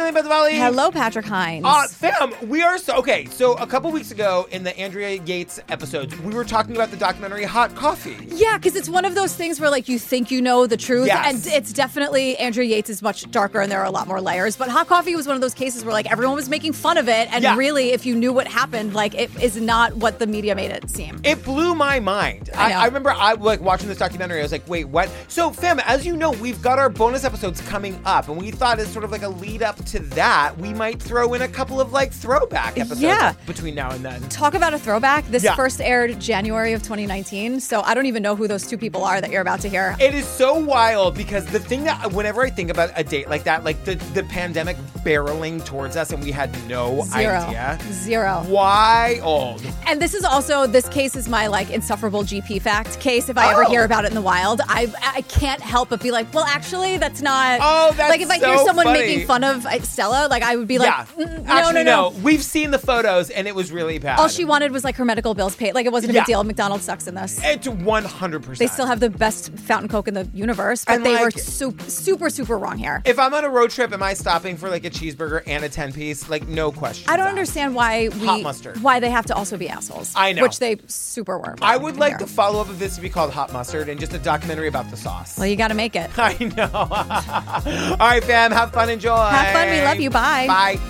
Jillian Benzavalli. Hello, Patrick Hines. Fam, we are okay. So a couple weeks ago in the Andrea Yates episodes, we were talking about the documentary Hot Coffee. Yeah, because it's one of those things where, like, you think you know the truth. Yes. And it's definitely, Andrea Yates is much darker and there are a lot more layers. But Hot Coffee was one of those cases where, like, everyone was making fun of it. And really, if you knew what happened, like, it is not what the media made it seem. It blew my mind. I remember watching this documentary. I was like, wait, what? So, fam, as you know, we've got our bonus episodes coming up. And we thought as sort of like a lead up to that, we might throw in a couple of, like, throwback episodes between now and then. Talk about a throwback. This first aired January of 2019. So I don't even know who those two people are that you're about to hear. It is so wild because the thing that whenever I think about a date like that, like the pandemic barreling towards us and we had no idea. Zero. Wild. And this case is my, like, insufferable GP fact case. If I ever hear about it in the wild, I can't help but be like, well, actually, that's not. Oh, that's like if I so hear someone funny. Making fun of Stella, like I would be like, no. We've seen the photos and it was really bad. All she wanted was like her medical bills paid. Like it wasn't a big deal. McDonald's sucks in this. It's 100%. They still have the best fountain Coke in the universe, but they were super, super wrong here. If I'm on a road trip, am I stopping for like a cheeseburger and a 10-piece? Like no question. I don't understand why Hot mustard. Why they have to also be assholes. I know. Which they super were. I would like the follow-up of this to be called Hot Mustard and just a documentary about the sauce. Well, you got to make it. I know. All right, fam. Have fun. Enjoy. Have fun. We love you. Bye. Bye.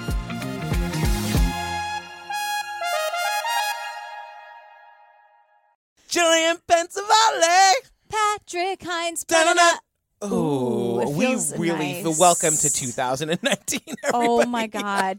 Jillian Benzavalli. Patrick Hines. Oh, we really nice. Welcome to 2019. Everybody. Oh my God.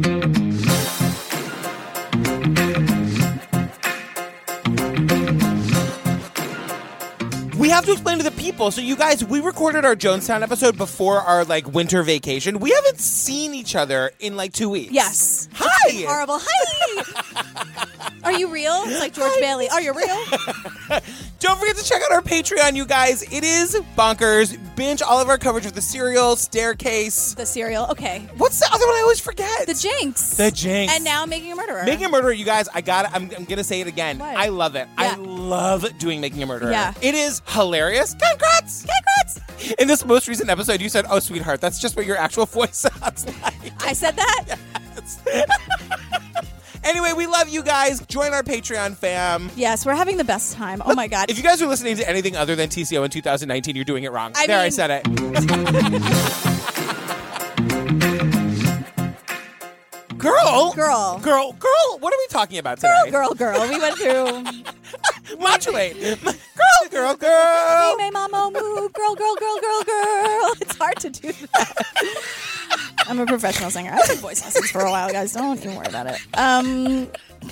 We have to explain to the people. So you guys, we recorded our Jonestown episode before our like winter vacation. We haven't seen each other in like 2 weeks. Yes. Hi. Horrible. Hi. Are you real? It's like George Bailey. Are you real? Don't forget to check out our Patreon, you guys. It is bonkers. Binge all of our coverage of The Serial, Staircase. The Serial. Okay. What's the other one I always forget? The Jinx. The Jinx. And now Making a Murderer. Making a Murderer, you guys, I got it. I'm going to say it again. What? I love it. Yeah. I love doing Making a Murderer. Yeah. It is hilarious. Congrats. Congrats. In this most recent episode, you said, oh, sweetheart, that's just what your actual voice sounds like. I said that? Yes. Anyway, we love you guys. Join our Patreon, fam. Yes, we're having the best time. Oh, my God. If you guys are listening to anything other than TCO in 2019, you're doing it wrong. I said it. Girl, what are we talking about today? Girl. We went through... Modulate. Girl. Me, mama, move. Girl. It's hard to do that. I'm a professional singer. I took voice lessons for a while, guys. Don't even worry about it.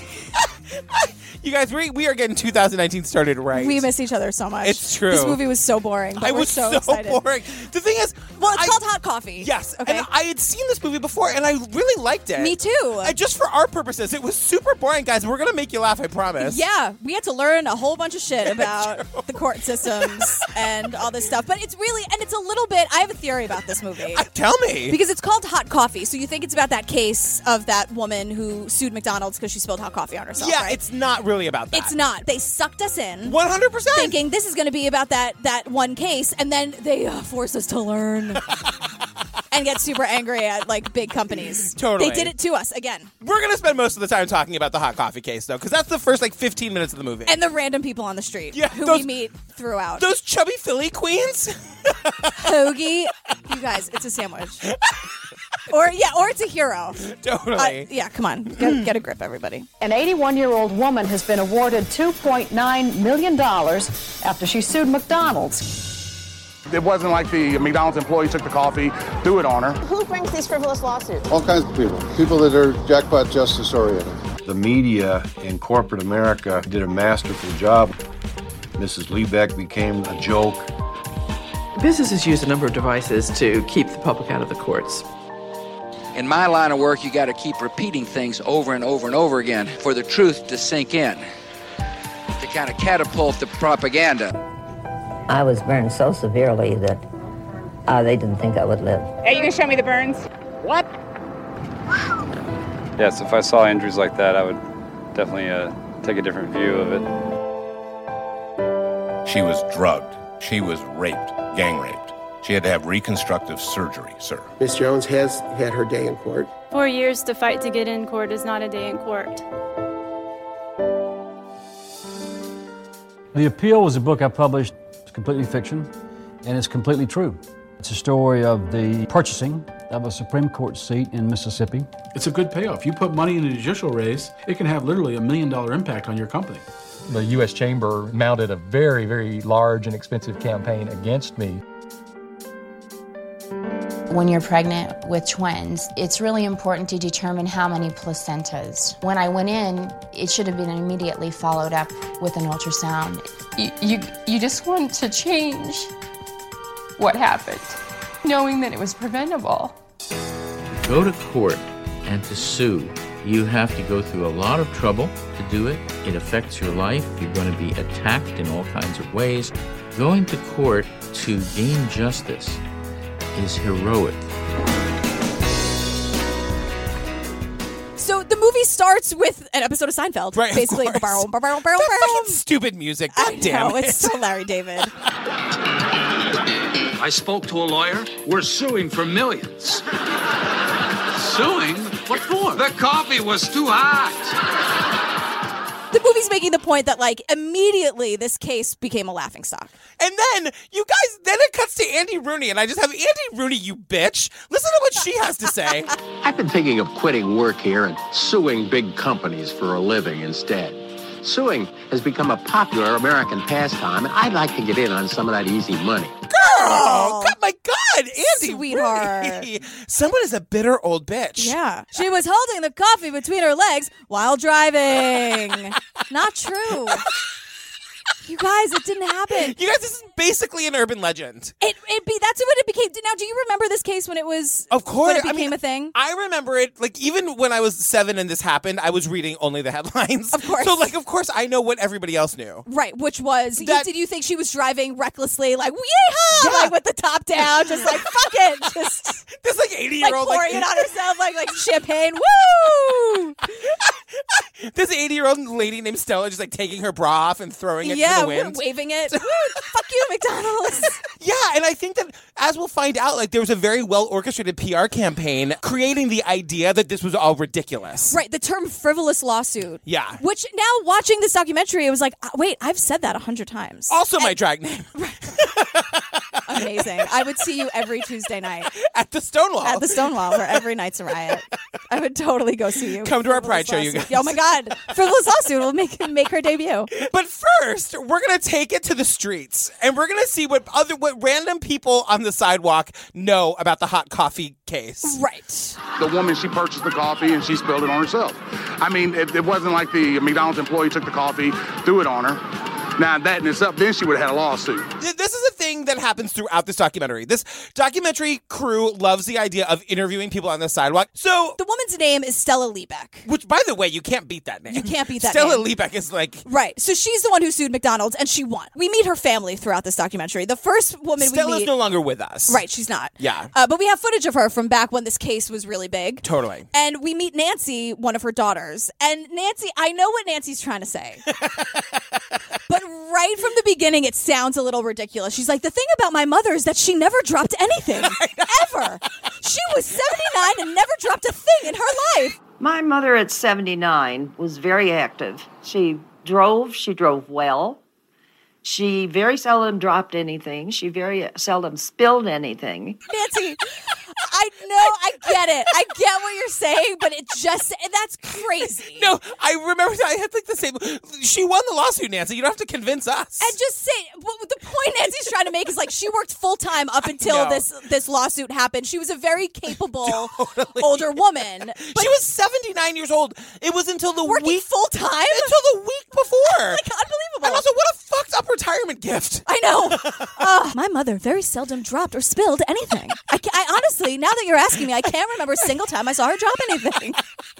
You guys, we are getting 2019 started right. We miss each other so much. It's true. This movie was so boring. But I was so excited. Boring. The thing is... Well, it's called Hot Coffee. Yes. Okay. And I had seen this movie before, and I really liked it. Me too. And just for our purposes, it was super boring, guys. We're going to make you laugh, I promise. Yeah. We had to learn a whole bunch of shit about the court systems and all this stuff. But it's really... And it's a little bit... I have a theory about this movie. Tell me. Because it's called Hot Coffee. So you think it's about that case of that woman who sued McDonald's because she spilled hot coffee on herself, right? It's not really about that. It's not. They sucked us in. 100%. Thinking this is going to be about that one case, and then they force us to learn and get super angry at like big companies. Totally. They did it to us again. We're going to spend most of the time talking about the hot coffee case, though, because that's the first like 15 minutes of the movie. And the random people on the street who we meet throughout. Those chubby Philly queens. Hoagie. You guys, it's a sandwich. Or it's a hero. Totally. Come on. Get a grip, everybody. An 81-year-old woman has been awarded $2.9 million after she sued McDonald's. It wasn't like the McDonald's employee took the coffee, threw it on her. Who brings these frivolous lawsuits? All kinds of people. People that are jackpot justice oriented. The media in corporate America did a masterful job. Mrs. Liebeck became a joke. Businesses use a number of devices to keep the public out of the courts. In my line of work, you got to keep repeating things over and over and over again for the truth to sink in, to kind of catapult the propaganda. I was burned so severely that they didn't think I would live. Are you going to show me the burns? What? Yes, if I saw injuries like that, I would definitely take a different view of it. She was drugged. She was raped, gang raped. She had to have reconstructive surgery, sir. Ms. Jones has had her day in court. 4 years to fight to get in court is not a day in court. The Appeal was a book I published. It's completely fiction, and it's completely true. It's a story of the purchasing of a Supreme Court seat in Mississippi. It's a good payoff. You put money in a judicial race, it can have literally $1 million impact on your company. The U.S. Chamber mounted a very, very large and expensive campaign against me. When you're pregnant with twins, it's really important to determine how many placentas. When I went in, it should have been immediately followed up with an ultrasound. You just want to change what happened, knowing that it was preventable. To go to court and to sue, you have to go through a lot of trouble to do it. It affects your life. You're going to be attacked in all kinds of ways. Going to court to gain justice is heroic. So the movie starts with an episode of Seinfeld. Right, basically. that fucking stupid music. God damn it. It's so Larry David. I spoke to a lawyer. We're suing for millions. Suing? What for? The coffee was too hot. The movie's making the point that, like, immediately this case became a laughingstock. And then, you guys, then it cuts to Andy Rooney, and I just have, Andy Rooney, you bitch. Listen to what she has to say. I've been thinking of quitting work here and suing big companies for a living instead. Suing has become a popular American pastime, and I'd like to get in on some of that easy money. Girl! God, my God, Andy Sweetheart. Rooney. Someone is a bitter old bitch. Yeah. She was holding the coffee between her legs while driving. Not true. You guys, it didn't happen. You guys, this is basically an urban legend. That's what it became. Now, do you remember this case when it was? Of course, when it became a thing. I remember it. Like, even when I was 7 and this happened, I was reading only the headlines. Of course. So, like, of course, I know what everybody else knew. Right, which was, did you think she was driving recklessly, like, yeehaw, like with the top down, just like, fuck it, just this like 80-year-old, like pouring it on herself, like champagne, woo! This 80-year-old lady named Stella just like taking her bra off and throwing it to the wind. Waving it. Fuck you, McDonald's. Yeah, and I think that, as we'll find out, like there was a very well-orchestrated PR campaign creating the idea that this was all ridiculous. Right, the term frivolous lawsuit. Yeah. Which, now watching this documentary, it was like, wait, I've said that 100 times. Also my drag name. Amazing. I would see you every Tuesday night. At the Stonewall. At the Stonewall, where every night's a riot. I would totally go see you. Come to our Pride show, you guys. Oh my God. Frivolous Lawsuit will make her debut. But first, we're going to take it to the streets, and we're going to see what random people on the sidewalk know about the hot coffee case. Right. The woman, she purchased the coffee and she spilled it on herself. I mean, it wasn't like the McDonald's employee took the coffee, threw it on her. Now, that in itself, then she would have had a lawsuit. This is a thing that happens throughout this documentary. This documentary crew loves the idea of interviewing people on the sidewalk. So the woman's name is Stella Liebeck. Which, by the way, you can't beat that name. You can't beat that Stella name. Liebeck is like... Right. So she's the one who sued McDonald's, and she won. We meet her family throughout this documentary. The first woman Stella's we meet... no longer with us. Right, she's not. Yeah. But we have footage of her from back when this case was really big. Totally. And we meet Nancy, one of her daughters. And Nancy, I know what Nancy's trying to say. But right from the beginning, it sounds a little ridiculous. She's like, the thing about my mother is that she never dropped anything. Ever. She was 79 and never dropped a thing in her life. My mother at 79 was very active. She drove well. She very seldom dropped anything. She very seldom spilled anything. Nancy, I know, I get it. I get what you're saying, but that's crazy. No, I remember I had like the same. She won the lawsuit, Nancy. You don't have to convince us. And just say, the point Nancy's trying to make is like she worked full time up until this lawsuit happened. She was a very capable older woman. But she was 79 years old. It was until the working full time? Until the week before. Like, unbelievable. And also, what a fucked up retirement gift. I know. My mother very seldom dropped or spilled anything. I honestly, now that you're asking me, I can't remember a single time I saw her drop anything.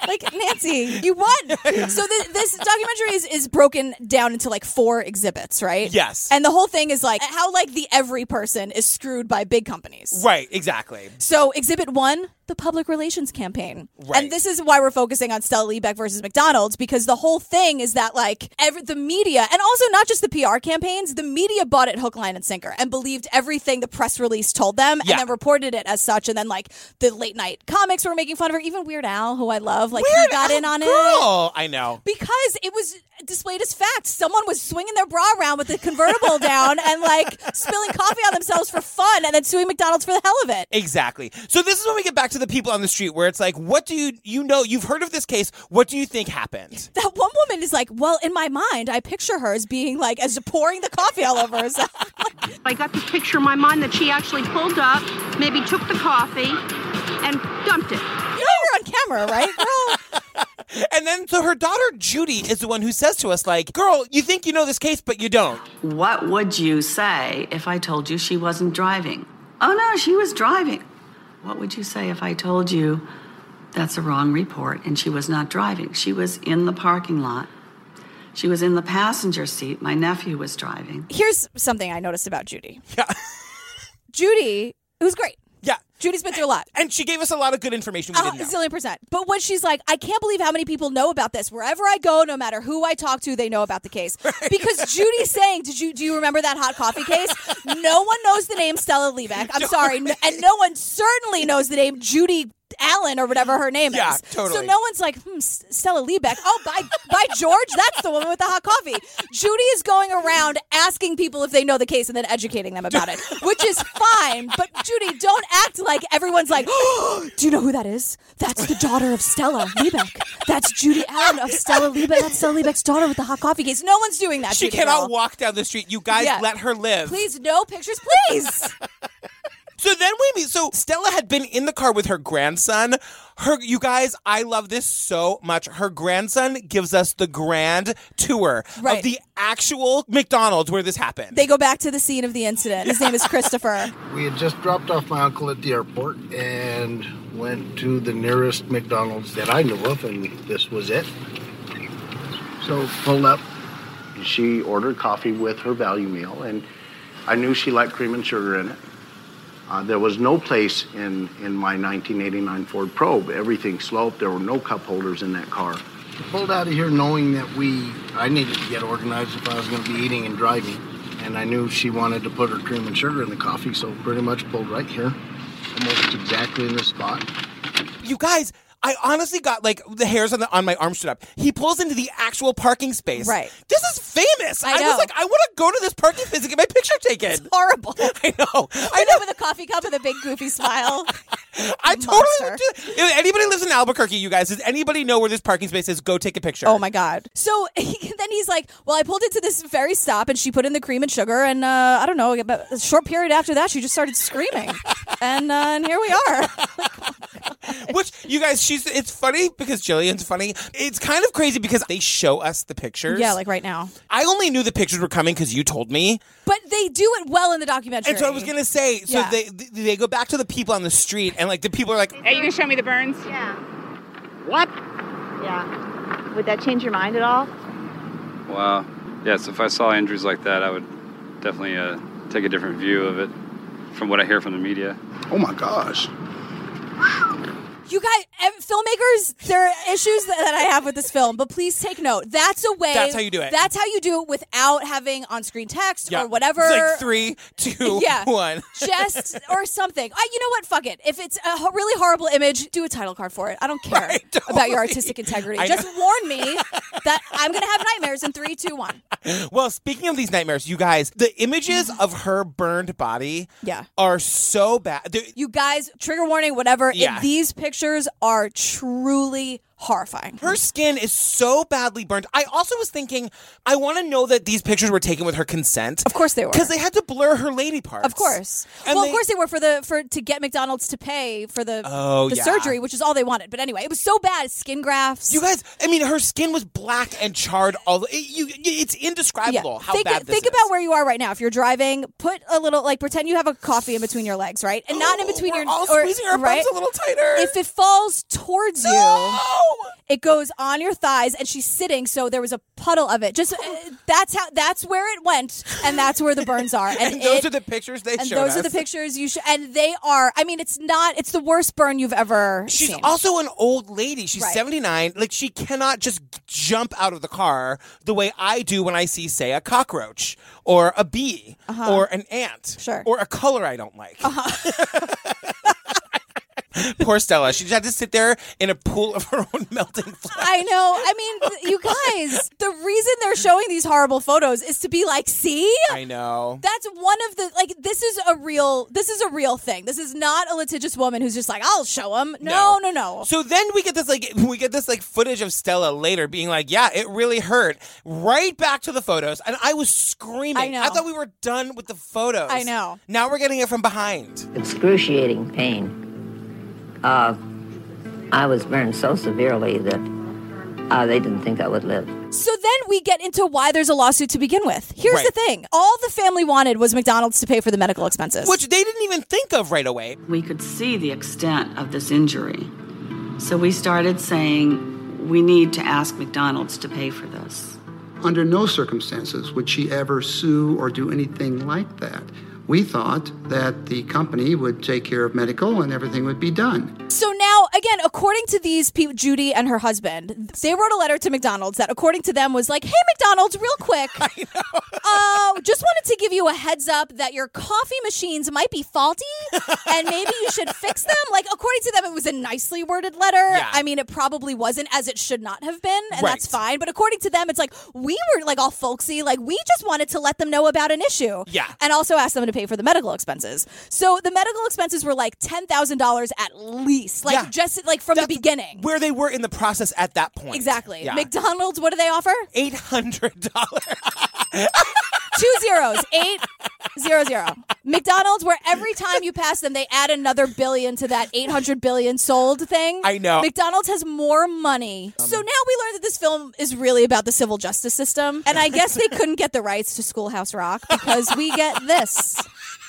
Like, Nancy, you won. So this documentary is broken down into like 4 exhibits, right? Yes. And the whole thing is like how like the every person is screwed by big companies. Right, exactly. So exhibit 1, the public relations campaign. Right. And this is why we're focusing on Stella Liebeck versus McDonald's, because the whole thing is that like the media, and also not just the PR campaigns, the media bought it hook, line, and sinker and believed everything the press release told them and then reported it as such. And then like the late night comics were making fun of her. Even Weird Al, who I love, like he got in on it. I know. Because it was displayed as fact. Someone was swinging their bra around with the convertible down and like spilling coffee on themselves for fun and then suing McDonald's for the hell of it. Exactly. So this is when we get back to the people on the street where it's like, what do you know? You've heard of this case. What do you think happened? That one woman is like, well, in my mind, I picture her as being like, as pouring the coffee all over herself. I got this picture in my mind that she actually pulled up, maybe took the coffee, and dumped it. You know you're on camera, right, girl? And then, so her daughter, Judy, is the one who says to us, like, girl, you think you know this case, but you don't. What would you say if I told you she wasn't driving? Oh, no, she was driving. What would you say if I told you that's a wrong report and she was not driving? She was in the parking lot. She was in the passenger seat. My nephew was driving. Here's something I noticed about Judy. Yeah. Judy, it was great. Yeah. Judy's been through a lot. And she gave us a lot of good information we didn't know. A zillion %. But when she's like, I can't believe how many people know about this. Wherever I go, no matter who I talk to, they know about the case. Right. Because Judy's saying, do you remember that hot coffee case? No one knows the name Stella Liebeck. I'm sorry. And no one certainly knows the name Judy Allen or whatever her name is. Yeah, totally. So no one's like, Stella Liebeck. Oh, by George, that's the woman with the hot coffee. Judy is going around asking people if they know the case and then educating them about it, which is fine. But Judy, don't act like everyone's like, oh, do you know who that is? That's the daughter of Stella Liebeck. That's Judy Allen of Stella Liebeck. That's Stella Liebeck's daughter with the hot coffee case. No one's doing that. She Judy cannot girl. walk down the street. You guys let her live. Please, no pictures, please. So then so Stella had been in the car with her grandson. You guys, I love this so much. Her grandson gives us the grand tour of the actual McDonald's where this happened. They go back to the scene of the incident. His name is Christopher. We had just dropped off my uncle at the airport and went to the nearest McDonald's that I knew of, and this was it. So pulled up. She ordered coffee with her value meal, and I knew she liked cream and sugar in it. There was no place in my 1989 Ford Probe. Everything sloped. There were no cup holders in that car. I pulled out of here knowing that I needed to get organized if I was going to be eating and driving. And I knew she wanted to put her cream and sugar in the coffee, so pretty much pulled right here, almost exactly in the spot. You guys, I honestly got like the hairs on my arm stood up. He pulls into the actual parking space. Right. This is famous. I was like, I want to go to this parking space and get my picture taken. It's horrible. I know. With a coffee cup with a big goofy smile. I totally would do that. If anybody lives in Albuquerque, you guys, does anybody know where this parking space is? Go take a picture. Oh my God. So then he's like, well, I pulled into this very stop and she put in the cream and sugar. And I don't know, about a short period after that, she just started screaming. and here we are. Which, you guys, it's funny because Jillian's funny. It's kind of crazy because they show us the pictures. Yeah, like right now. I only knew the pictures were coming because you told me. But they do it well in the documentary. And so I was going to say, so they go back to the people on the street and like the people are like, Hey, you can show me the burns? Yeah. What? Yeah. Would that change your mind at all? Wow. Yes, if I saw injuries like that, I would definitely take a different view of it from what I hear from the media. Oh my gosh. You guys, filmmakers, there are issues that I have with this film, but please take note. That's a way. That's how you do it. That's how you do it without having on-screen text or whatever. It's like 3, 2, 1. Just, or something. You know what? Fuck it. If it's a really horrible image, do a title card for it. I don't care about your artistic integrity. Just warn me that I'm going to have nightmares in 3, 2, 1. Well, speaking of these nightmares, you guys, the images of her burned body are so bad. You guys, trigger warning, whatever. These pictures are truly horrifying. Her skin is so badly burned. I also was thinking, I want to know that these pictures were taken with her consent. Of course they were. Because they had to blur her lady parts. Of course. And of course they were to get McDonald's to pay for the surgery, which is all they wanted. But anyway, it was so bad. Skin grafts. You guys, I mean, her skin was black and charred. It's indescribable how bad this is. Think about where you are right now. If you're driving, put a little, pretend you have a coffee in between your legs, right? And not in between we're all squeezing our bumps a little tighter. If it falls towards you, It goes on your thighs, and she's sitting, so there was a puddle of it. Just that's where it went, and that's where the burns are. And those are the pictures they showed us. And those are the pictures and they are. I mean, it's the worst burn you've ever She's seen. also an old lady. She's Right. 79. Like, she cannot just jump out of the car the way I do when I see, say, a cockroach or a bee or an ant or a color I don't like. Poor Stella. She just had to sit there in a pool of her own melting flesh. I know. I mean, you guys, the reason they're showing these horrible photos is to be like, see? I know. That's one of the, like, this is a real thing. This is not a litigious woman who's just like, I'll show them. No. So then we get this footage of Stella later being like, yeah, it really hurt. Right back to the photos. And I was screaming. I know. I thought we were done with the photos. I know. Now we're getting it from behind. Excruciating pain. I was burned so severely that they didn't think I would live. So then we get into why there's a lawsuit to begin with. Here's the thing. All the family wanted was McDonald's to pay for the medical expenses. Which they didn't even think of right away. We could see the extent of this injury. So we started saying, we need to ask McDonald's to pay for this. Under no circumstances would she ever sue or do anything like that. We thought that the company would take care of medical and everything would be done. So now, again, according to these people, Judy and her husband, they wrote a letter to McDonald's that, according to them, was like, hey, McDonald's, real quick. Just wanted to give you a heads up that your coffee machines might be faulty and maybe you should fix them. Like, according to them, it was a nicely worded letter. Yeah. I mean, it probably wasn't, as it should not have been, and Right. that's fine. But according to them, it's like, we were like all folksy. Like, we just wanted to let them know about an issue. Yeah. And also ask them to pay for the medical expenses. So the medical expenses were like $10,000 at least. Like, just like from the beginning. Where they were in the process at that point. Exactly. Yeah. McDonald's, what do they offer? $800. 2 zeros. 800. McDonald's, where every time you pass them, they add another billion to that 800 billion sold thing. I know. McDonald's has more money. So now we learned that this film is really about the civil justice system. And I guess they couldn't get the rights to Schoolhouse Rock because we get this.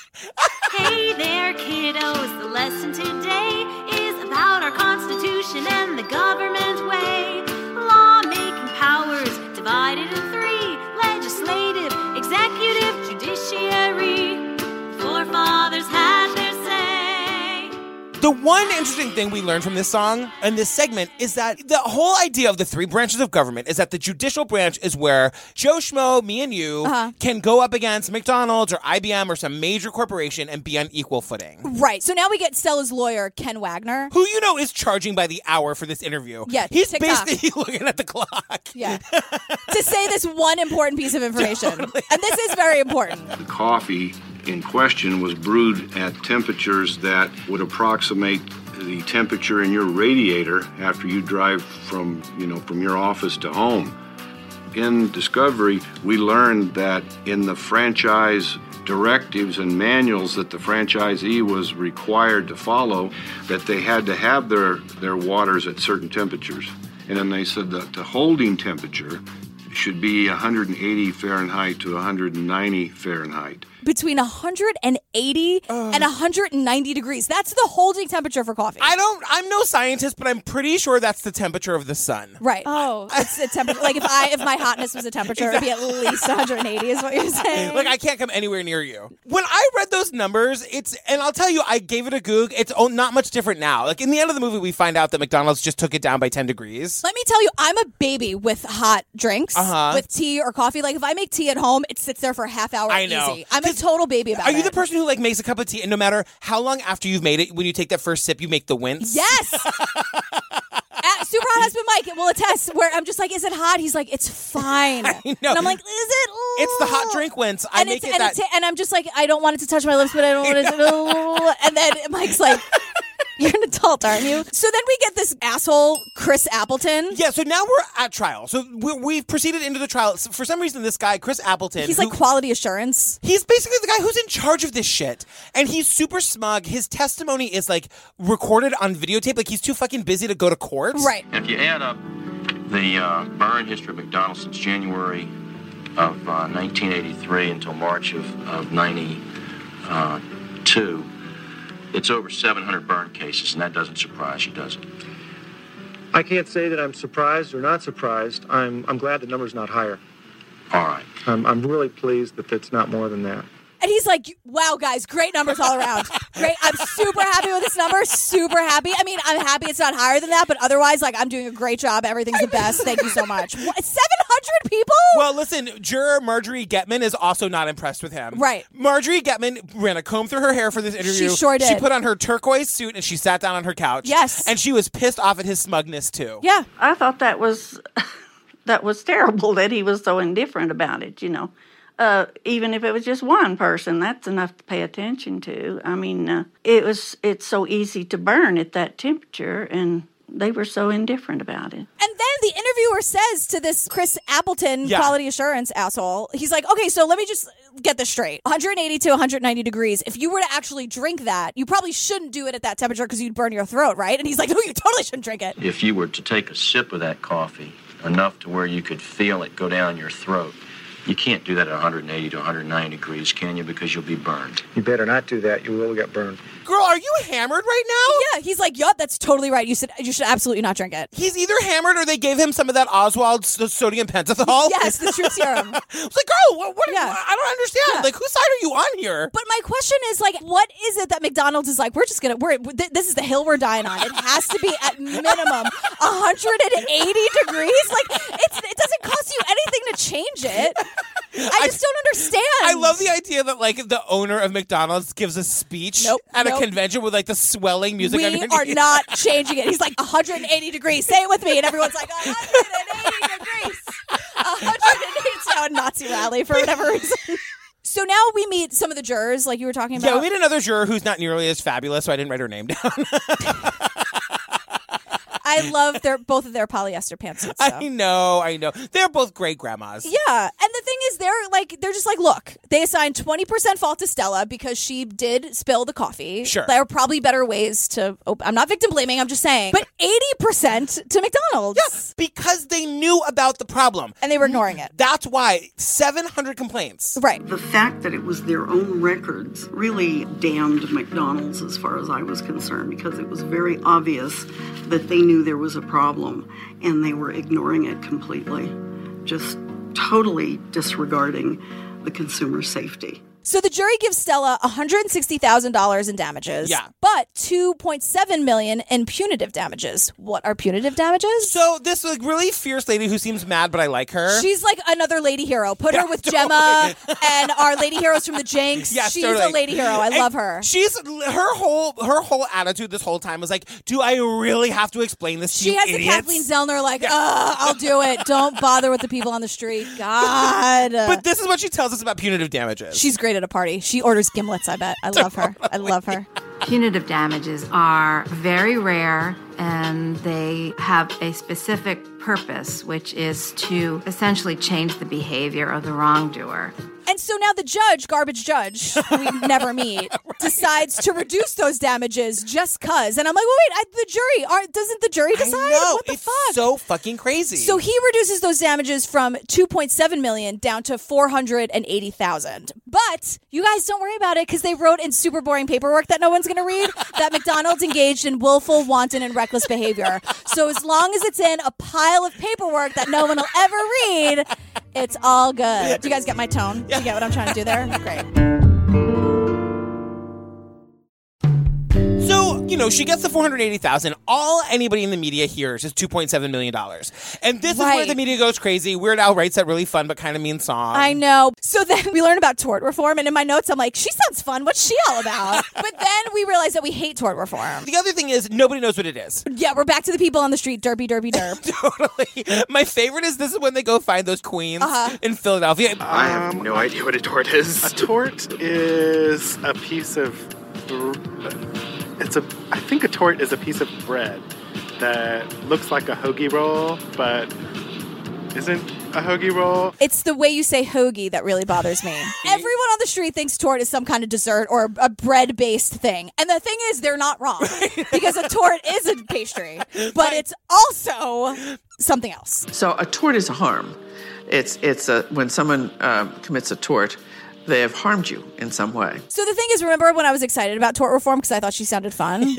Hey there, kiddos. The lesson today is about our Constitution and the government way. Lawmaking powers divided in three: legislative, executive, judiciary. Forefathers had their say. The one interesting thing we learned from this song and this segment is that the whole idea of the three branches of government is that the judicial branch is where Joe Schmo, me and you, can go up against McDonald's or IBM or some major corporation and be on equal footing. Right. So now we get Stella's lawyer, Ken Wagner. Who you know is charging by the hour for this interview. Yeah, He's TikTok. basically looking at the clock. Yeah. To say this one important piece of information. Totally. And this is very important. The coffee in question was brewed at temperatures that would approximate the temperature in your radiator after you drive from your office to home. In Discovery, we learned that in the franchise directives and manuals that the franchisee was required to follow, that they had to have their waters at certain temperatures. And then they said that the holding temperature should be 180 Fahrenheit to 190 Fahrenheit. Between 180 and 190 degrees. That's the holding temperature for coffee. I'm no scientist, but I'm pretty sure that's the temperature of the sun. Right. Oh, it's a temperature. Like if my hotness was a temperature, it'd be at least 180 is what you're saying. Like I can't come anywhere near you. When I read those numbers, and I'll tell you, I gave it a goog. It's not much different now. Like in the end of the movie, we find out that McDonald's just took it down by 10 degrees. Let me tell you, I'm a baby with hot drinks, with tea or coffee. Like if I make tea at home, it sits there for a half hour. I know. Easy. I'm a total baby about it. Are you the person who like makes a cup of tea and no matter how long after you've made it, when you take that first sip, you make the wince? Yes. Super Hot Husband Mike will attest where I'm just like, is it hot? He's like, it's fine. I know. And I'm like, is it? It's the hot drink wince. I make it that. And I'm just like, I don't want it to touch my lips, but I don't want it to. And then Mike's like, you're an adult, aren't you? So then we get this asshole, Chris Appleton. Yeah, so now we're at trial. So we've proceeded into the trial. For some reason, this guy, Chris Appleton. He's like quality assurance. He's basically the guy who's in charge of this shit. And he's super smug. His testimony is like recorded on videotape. Like he's too fucking busy to go to court. Right. If you add up the burn history of McDonald's since January of 1983 until March of 92, it's over 700 burn cases, and that doesn't surprise you, does it? I can't say that I'm surprised or not surprised. I'm glad the number's not higher. All right. I'm really pleased that it's not more than that. And he's like, wow, guys, great numbers all around. Great. I'm super happy with this number. Super happy. I mean, I'm happy it's not higher than that, but otherwise, like, I'm doing a great job. Everything's the best. Thank you so much. 700 people? Well, listen, juror Marjorie Getman is also not impressed with him. Right. Marjorie Getman ran a comb through her hair for this interview. She sure did. She put on her turquoise suit and she sat down on her couch. Yes. And she was pissed off at his smugness, too. Yeah. I thought that was terrible that he was so indifferent about it, you know. Even if it was just one person, that's enough to pay attention to. I mean, it's so easy to burn at that temperature, and they were so indifferent about it. And then the interviewer says to this Chris Appleton quality assurance asshole, he's like, okay, so let me just get this straight. 180 to 190 degrees. If you were to actually drink that, you probably shouldn't do it at that temperature because you'd burn your throat, right? And he's like, no, you totally shouldn't drink it. If you were to take a sip of that coffee, enough to where you could feel it go down your throat, you can't do that at 180 to 190 degrees, can you? Because you'll be burned. You better not do that. You will get burned. Girl, are you hammered right now? Yeah, he's like, yup, that's totally right. You should absolutely not drink it. He's either hammered or they gave him some of that Oswald sodium pentothal. Yes, the truth serum. I was like, girl, what I don't understand. Yeah. Like, whose side are you on here? But my question is, like, what is it that McDonald's is like, this is the hill we're dying on. It has to be at minimum 180 degrees. Like, it doesn't cost you anything to change it. I just don't understand. I love the idea that, like, the owner of McDonald's gives a speach at a convention with, like, the swelling music We underneath. are not changing it. He's like, 180 degrees. Say it with me. And everyone's like, 180 degrees. 180. It's now a Nazi rally for whatever reason. So now we meet some of the jurors, like you were talking about. Yeah, we meet another juror who's not nearly as fabulous, so I didn't write her name down. I love both of their polyester pantsuits. I know. They're both great grandmas. Yeah, and the thing is, they're just like, look, they assigned 20% fault to Stella because she did spill the coffee. Sure. There are probably better ways to. I'm not victim blaming. I'm just saying, but 80% to McDonald's. Yes, because they knew about the problem and they were ignoring it. That's why 700 complaints. Right. The fact that it was their own records really damned McDonald's as far as I was concerned, because it was very obvious that they knew there was a problem and they were ignoring it completely, just totally disregarding the consumer safety. So the jury gives Stella $160,000 in damages, but $2.7 million in punitive damages. What are punitive damages? So this like really fierce lady who seems mad, but I like her. She's like another lady hero. Put her with Gemma and our lady heroes from the Jinx. Yes, she's totally. a lady hero. I love her. She's her whole attitude this whole time was like, do I really have to explain this to you She has idiots? the Kathleen Zellner like, I'll do it. Don't bother with the people on the street. God. But this is what she tells us about punitive damages. She's great at a party. She orders gimlets, I bet. I love her. I love her. Punitive damages are very rare and they have a specific purpose, which is to essentially change the behavior of the wrongdoer. And so now the judge, garbage judge, who we never meet, decides to reduce those damages just cause. And I'm like, well, wait, the jury, doesn't the jury decide? I know, what the it's fuck? so fucking crazy. So he reduces those damages from $2.7 million down to $480,000. But you guys don't worry about it because they wrote in super boring paperwork that no one's going to read that McDonald's engaged in willful, wanton, and reckless behavior. So as long as it's in a pile of paperwork that no one will ever read, it's all good. Do you guys get my tone? Do you get what I'm trying to do there? Great. So, she gets the $480,000. All anybody in the media hears is $2.7 million. And this is where the media goes crazy. Weird Al writes that really fun but kind of mean song. I know. So then we learn about tort reform, and in my notes I'm like, she sounds fun. What's she all about? But then we realize that we hate tort reform. The other thing is nobody knows what it is. Yeah, we're back to the people on the street. Derpy, derpy, derp. Totally. My favorite is this is when they go find those queens in Philadelphia. I have no idea what a tort is. A tort is a piece of... I think a tort is a piece of bread that looks like a hoagie roll, but isn't a hoagie roll. It's the way you say hoagie that really bothers me. Everyone on the street thinks tort is some kind of dessert or a bread-based thing. And the thing is, they're not wrong. Because a tort is a pastry, but it's also something else. So a tort is a harm. It's when someone commits a tort, they have harmed you in some way. So the thing is, remember when I was excited about tort reform because I thought she sounded fun? Yeah.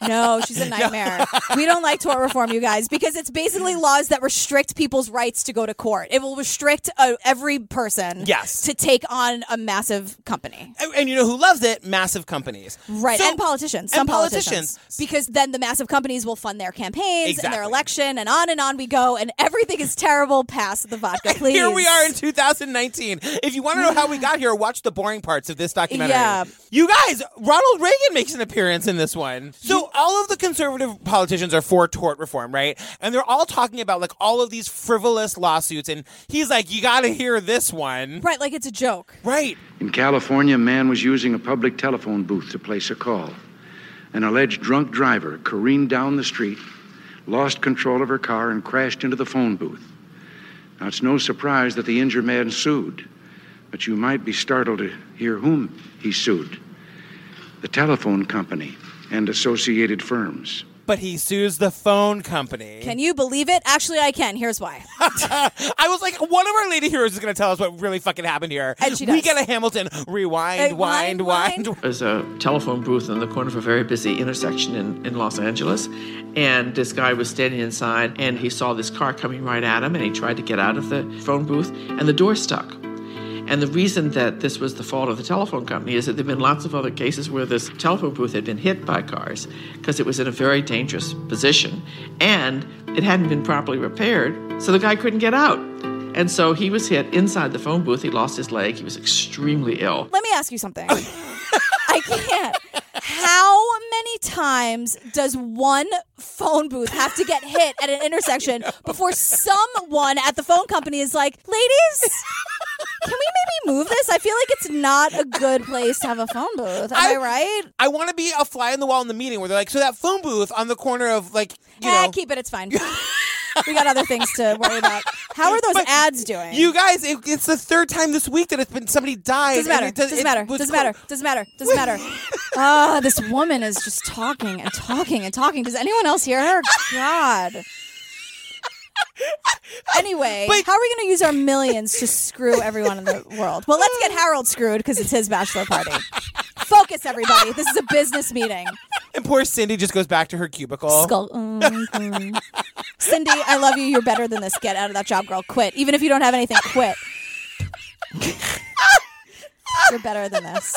No, she's a nightmare. We don't like tort reform, you guys, because it's basically laws that restrict people's rights to go to court. It will restrict every person to take on a massive company. And you know who loves it? Massive companies. Right, So- and politicians. Some politicians. Because then the massive companies will fund their campaigns and their election, and on we go, and everything is terrible past the vodka, please. Here we are in 2019. If you want to know how we got here, watch the boring parts of this documentary. Yeah. You guys, Ronald Reagan makes an appearance in this one. So all of the conservative politicians are for tort reform, right? And they're all talking about like all of these frivolous lawsuits, and he's like, you got to hear this one. Right, like it's a joke. Right. In California, a man was using a public telephone booth to place a call. An alleged drunk driver careened down the street, lost control of her car, and crashed into the phone booth. Now, it's no surprise that the injured man sued, but you might be startled to hear whom he sued. The telephone company and associated firms. But he sues the phone company. Can you believe it? Actually, I can. Here's why. I was like, one of our lady heroes is going to tell us what really fucking happened here. And she We does. get a Hamilton rewind, wind. There's a telephone booth in the corner of a very busy intersection in Los Angeles, and this guy was standing inside, and he saw this car coming right at him, and he tried to get out of the phone booth, and the door stuck. And the reason that this was the fault of the telephone company is that there have been lots of other cases where this telephone booth had been hit by cars because it was in a very dangerous position, and it hadn't been properly repaired, so the guy couldn't get out. And so he was hit inside the phone booth. He lost his leg. He was extremely ill. Let me ask you something. I can't. How many times does one phone booth have to get hit at an intersection before someone at the phone company is like, ladies, can we maybe move this? I feel like it's not a good place to have a phone booth. Am I right? I want to be a fly on the wall in the meeting where they're like, so that phone booth on the corner of like, you know. Keep it. It's fine. We got other things to worry about. How are those ads doing? You guys, it's the third time this week that it's been somebody died. Doesn't matter. and Doesn't matter. Doesn't matter. This woman is just talking and talking and talking. Does anyone else hear her? God. Anyway, how are we going to use our millions to screw everyone in the world? Well, let's get Harold screwed because it's his bachelor party. Focus, everybody. This is a business meeting. And poor Cindy just goes back to her cubicle. Cindy, I love you. You're better than this. Get out of that job, girl. Quit. Even if you don't have anything, quit. You're better than this.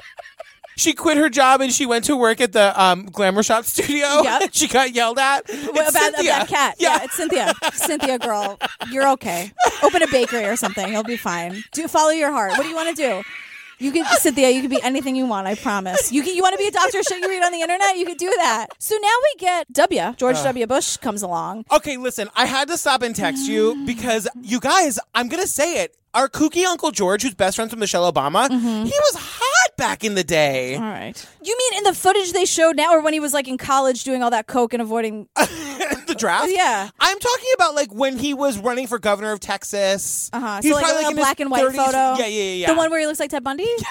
She quit her job and she went to work at the Glamour Shop studio. Yep. She got yelled at. About that cat. Yeah, it's Cynthia. Cynthia, girl, you're okay. Open a bakery or something. You'll be fine. Follow your heart. What do you want to do? You can, Cynthia, you can be anything you want, I promise. You want to be a doctor, shit you read on the internet? You could do that. So now we get George W. Bush comes along. Okay, listen, I had to stop and text you because, you guys, I'm going to say it. Our kooky Uncle George, who's best friends with Michelle Obama, he was hot back in the day. All right. You mean in the footage they showed now, or when he was like in college doing all that coke and avoiding the draft? Yeah. I'm talking about like when he was running for governor of Texas. So like a black and white 30s. photo? Yeah. The one where he looks like Ted Bundy? Is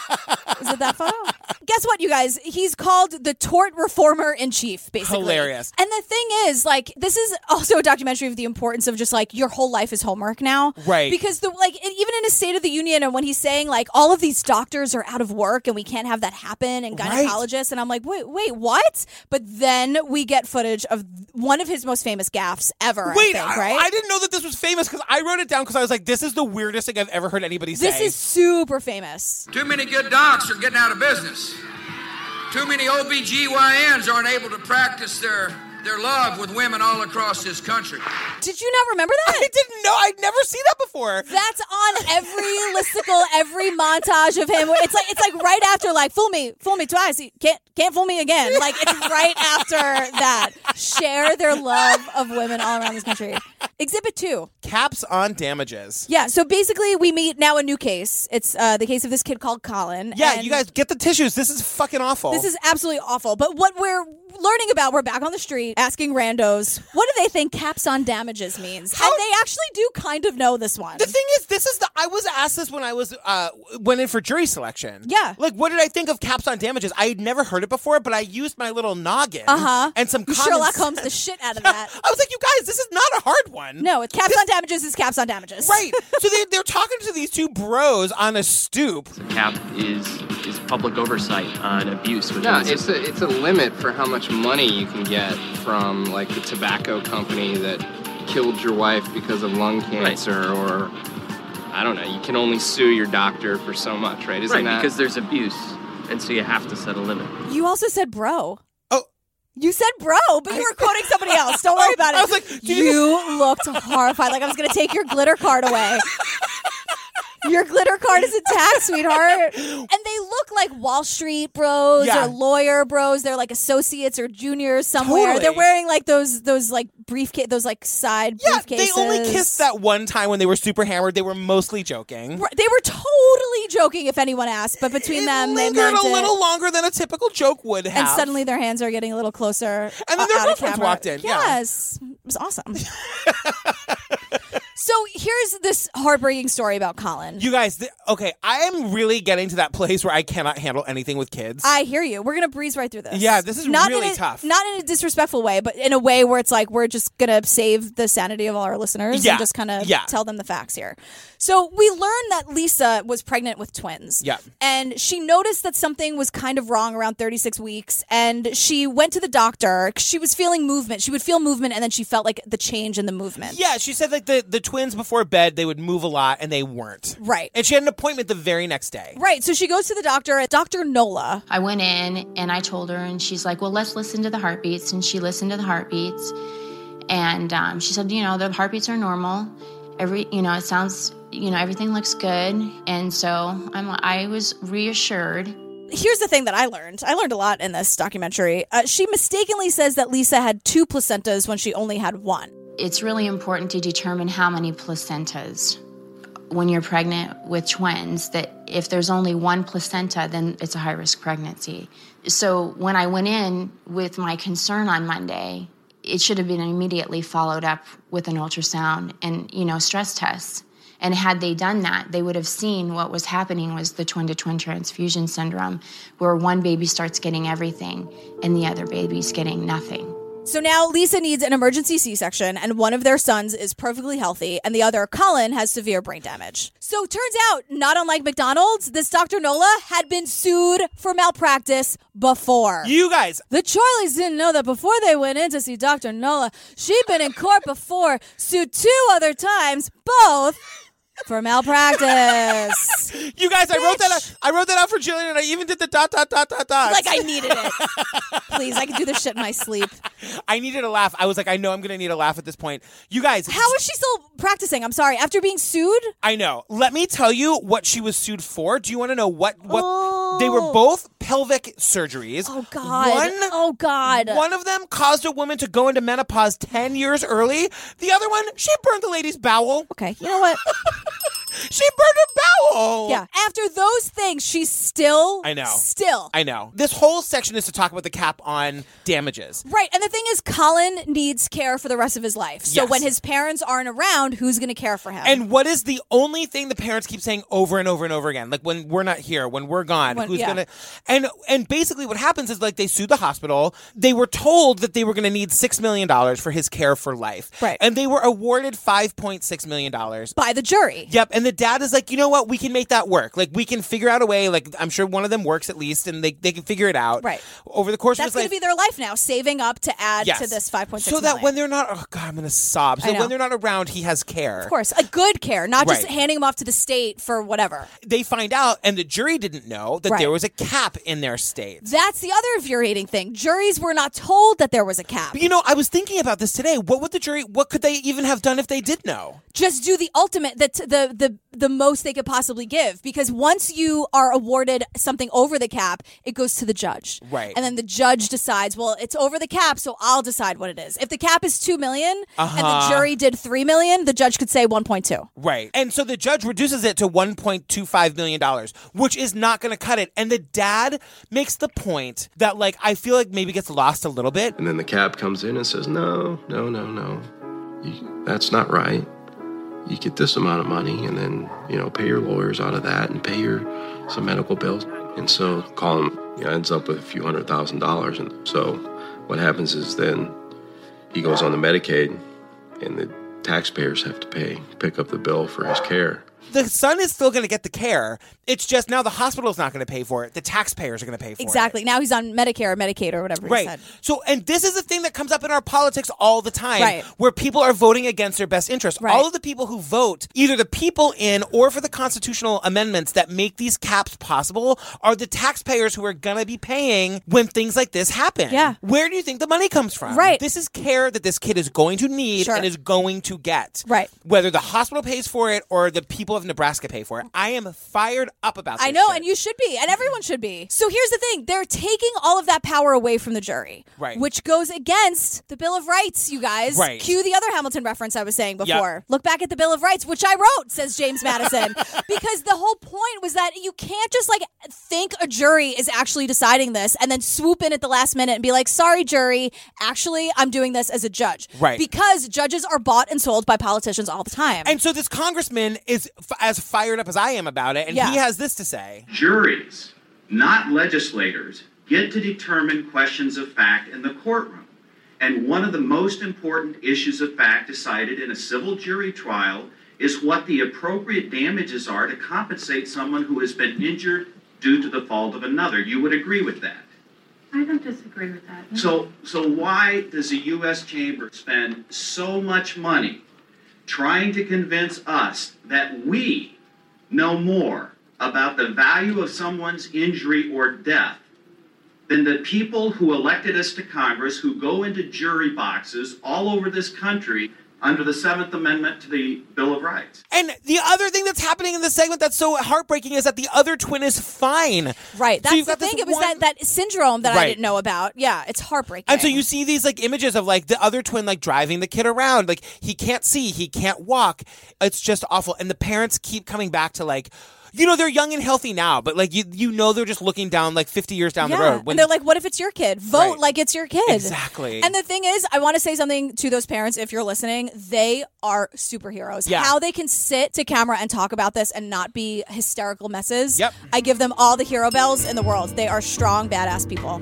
it that photo? Guess what, you guys? He's called the tort reformer in chief, basically. Hilarious. And the thing is, like, this is also a documentary of the importance of just like your whole life is homework now. Right. Because even in his State of the Union, and when he's saying like all of these doctors are out of work and we can't have that happen, and gynecologists, and I'm like, wait, what? But then we get footage of one of his most famous gaffes ever. Wait, I think, right? I didn't know that this was famous because I wrote it down because I was like, this is the weirdest thing I've ever heard anybody say. This is super famous. Too many good docs are getting out of business. Too many OBGYNs aren't able to practice their love with women all across this country. Did you not remember that? I didn't know. I'd never seen that before. That's on every listicle, every montage of him. It's like right after like fool me twice, can't fool me again. Like it's right after that. Share their love of women all around this country. Exhibit 2. Caps on damages. Yeah, so basically we meet now a new case. It's the case of this kid called Colin. Yeah, you guys get the tissues. This is fucking awful. This is absolutely awful. But what we're learning about, we're back on the street asking randos, what do they think caps on damages means? And they actually do kind of know this one. The thing is, I was asked this when I was went in for jury selection. Yeah. Like, what did I think of caps on damages? I had never heard it before, but I used my little noggin. And some Sherlock Holmes the shit out of that. I was like, you guys, this is not a hard one. No, it's caps on damages is caps on damages. Right. So they're talking to these two bros on a stoop. Cap is public oversight on abuse within No, the system. it's a limit for how much money you can get from like the tobacco company that killed your wife because of lung cancer, or I don't know. You can only sue your doctor for so much, right? Isn't that because there's abuse, and so you have to set a limit. You also said bro. Oh. You said bro, but you were quoting somebody else. Don't worry about it. I was like, you looked horrified. Like I was going to take your glitter card away. Your glitter card is intact, sweetheart. And they look like Wall Street bros or lawyer bros. They're like associates or juniors somewhere. Totally. They're wearing like those like briefcase, those like side briefcases. They only kissed that one time when they were super hammered. They were mostly joking. They were totally joking, if anyone asked. But between them, they lingered meant a little longer than a typical joke would have. And suddenly their hands are getting a little closer. And then their out of girlfriends camera. walked in. Yes. It was awesome. So here's this heartbreaking story about Colin. You guys, okay, I am really getting to that place where I cannot handle anything with kids. I hear you. We're going to breeze right through this. Yeah, this is really tough. Not in a disrespectful way, but in a way where it's like we're just going to save the sanity of all our listeners and just kind of tell them the facts here. So we learned that Lisa was pregnant with twins. Yeah. And she noticed that something was kind of wrong around 36 weeks, and she went to the doctor. She was feeling movement. She would feel movement, and then she felt like the change in the movement. Yeah, she said like the twins before bed, they would move a lot, and they weren't. Right. And she had an appointment the very next day. Right. So she goes to the doctor, Dr. Nola. I went in and I told her, and she's like, well, let's listen to the heartbeats. And she listened to the heartbeats. And she said, the heartbeats are normal. It sounds, everything looks good. And so I was reassured. Here's the thing that I learned. I learned a lot in this documentary. She mistakenly says that Lisa had 2 placentas when she only had 1. It's really important to determine how many placentas when you're pregnant with twins, that if there's only 1 placenta, then it's a high-risk pregnancy. So when I went in with my concern on Monday, it should have been immediately followed up with an ultrasound and, stress tests. And had they done that, they would have seen what was happening was the twin-to-twin transfusion syndrome, where one baby starts getting everything and the other baby's getting nothing. So now Lisa needs an emergency C-section, and one of their sons is perfectly healthy, and the other, Colin, has severe brain damage. So turns out, not unlike McDonald's, this Dr. Nola had been sued for malpractice before. You guys. The Charlies didn't know that before they went in to see Dr. Nola, she'd been in court before, sued 2 other times, both for malpractice. You guys, I wrote that out for Jillian, and I even did the ... Like I needed it. Please, I can do this shit in my sleep. I needed a laugh. I was like, I know I'm going to need a laugh at this point. You guys. How is she still practicing? I'm sorry. After being sued? I know. Let me tell you what she was sued for. Do you want to know what they were both pelvic surgeries. Oh, God. One of them caused a woman to go into menopause 10 years early. The other one, she burned the lady's bowel. Okay, you know what? She burned her bowel. Yeah. After those things, she's still. I know. Still. I know. This whole section is to talk about the cap on damages. Right. And the thing is, Colin needs care for the rest of his life. So when his parents aren't around, who's going to care for him? And what is the only thing the parents keep saying over and over and over again? Like, when we're not here, when we're gone, who's going to... And basically what happens is, like, they sued the hospital. They were told that they were going to need $6 million for his care for life. Right. And they were awarded $5.6 million. By the jury. Yep. And the dad is like, you know what? We can make that work. Like, we can figure out a way. Like, I'm sure one of them works at least, and they can figure it out. Right. Over the course That's of his life. That's going to be their life now, saving up to add to this $5.6 so that when they're not... Oh, God, I'm going to sob. So when they're not around, he has care. Of course. A good care, not just handing him off to the state for whatever. They find out, and the jury didn't know, that there was a cap in their state. That's the other infuriating thing. Juries were not told that there was a cap. But, you know, I was thinking about this today. What could they even have done if they did know? Just do the ultimate, the most they could possibly give. Because once you are awarded something over the cap, it goes to the judge. Right. And then the judge decides, well, it's over the cap, so I'll decide what it is. If the cap is $2 million and the jury did $3 million, the judge could say 1.2. Right. And so the judge reduces it to $1.25 million, which is not going to cut it. And the dad makes the point that, like, I feel like maybe gets lost a little bit. And then the cab comes in and says, no. That's not right. You get this amount of money and then, pay your lawyers out of that and pay some medical bills. And so Colin ends up with a few $100,000. And so what happens is then he goes on the Medicaid and the taxpayers have to pick up the bill for his care. The son is still going to get the care. It's just now the hospital's not going to pay for it. The taxpayers are going to pay for it. Exactly. Now he's on Medicare or Medicaid or whatever he said. So, and this is a thing that comes up in our politics all the time, Right. where people are voting against their best interest. Right. All of the people who vote, either the people in or for the constitutional amendments that make these caps possible, are the taxpayers who are going to be paying when things like this happen. Yeah. Where do you think the money comes from? Right. This is care that this kid is going to need Sure. and is going to get. Right. Whether the hospital pays for it or the people of Nebraska pay for it. I am fired up about this I know, shit. and you should be, and everyone should be. So here's the thing. They're taking all of that power away from the jury. Right. Which goes against the Bill of Rights, you guys. Right. Cue the other Hamilton reference I was saying before. Yep. Look back at the Bill of Rights, which I wrote, says James Madison. Because the whole point was that you can't just think a jury is actually deciding this and then swoop in at the last minute and be like, sorry, jury, actually, I'm doing this as a judge. Right. Because judges are bought and sold by politicians all the time. And so this congressman is as fired up as I am about it, and he has this to say. Juries, not legislators, get to determine questions of fact in the courtroom. And one of the most important issues of fact decided in a civil jury trial is what the appropriate damages are to compensate someone who has been injured due to the fault of another. You would agree with that? I don't disagree with that. So why does the U.S. Chamber spend so much money trying to convince us that we know more about the value of someone's injury or death than the people who elected us to Congress, who go into jury boxes all over this country under the 7th Amendment to the Bill of Rights? And the other thing that's happening in this segment that's so heartbreaking is that the other twin is fine. Right. So That's you've the got this thing. It was one- that syndrome that I Right. didn't know about. Yeah, it's heartbreaking. And so you see these images of the other twin driving the kid around. He can't see, he can't walk. It's just awful. And the parents keep coming back to they're young and healthy now, but they're just looking down 50 years down the road. And they're like, what if it's your kid? Vote Right. like it's your kid. Exactly. And the thing is, I want to say something to those parents if you're listening. They are superheroes. Yeah. How they can sit to camera and talk about this and not be hysterical messes. Yep. I give them all the hero bells in the world. They are strong, badass people.